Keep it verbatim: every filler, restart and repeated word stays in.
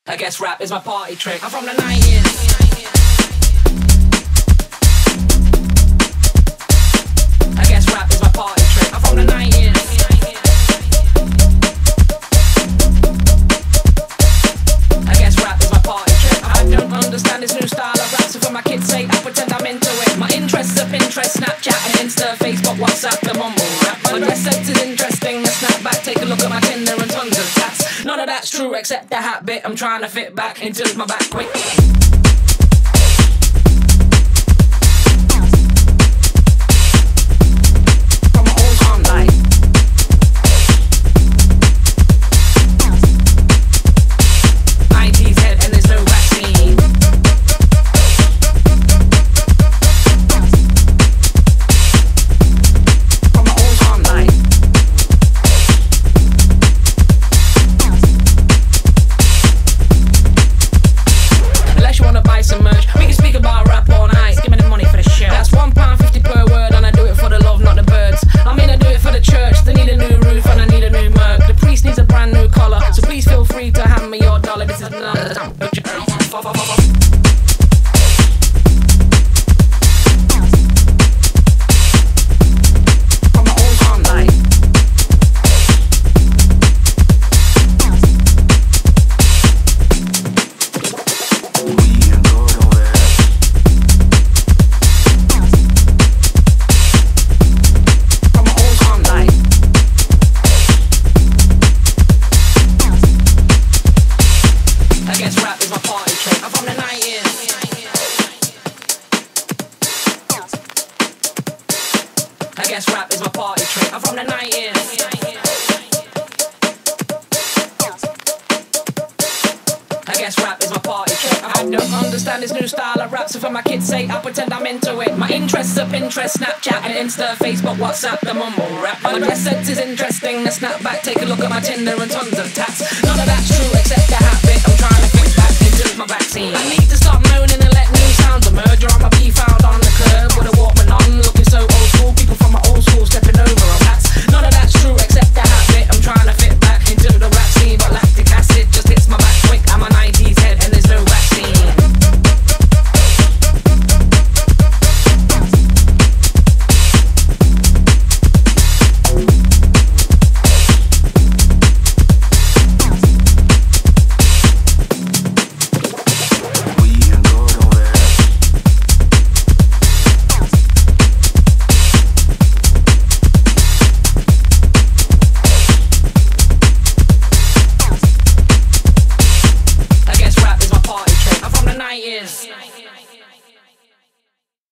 I guess rap is my party trick. I'm from the nineties. I guess rap is my party trick. I'm from the nineties. I guess rap is my party trick. I don't understand this new style of rap, so for my kids' sake, I pretend I'm into it. My interests are Pinterest, Snapchat, and Insta, Facebook, WhatsApp, the mumble rap. My dress sense is interesting, the snapback. Take a look at my Tinder and tons of tats. None of that's true except the hat bit. I'm trying to fit back into my back quick. I guess rap is my party trick. I'm from the nineties. I guess rap is my party trick. I don't understand this new style of rap, so for my kids' sake, I pretend I'm into it. My interests are Pinterest, Snapchat, and Insta, Facebook, WhatsApp, the mumble rap. My dress sense is interesting, the snapback. Take a look at my Tinder and tons of tats. None of that's true except the hat bit. I'm trying to fit back into my backseat. I need to stop moaning and let new sounds emerge, or I'ma be found on the curb with a Walkman on, looking so old school. People from my old school stepping over on hats. None of that's true except the hat bit. I'm trying to fit back into the rap scene, but lactic acid just hits my back quick. I'm a nineties head and there's no vaccine. I guess rap is my party trick. I'm from the nineties.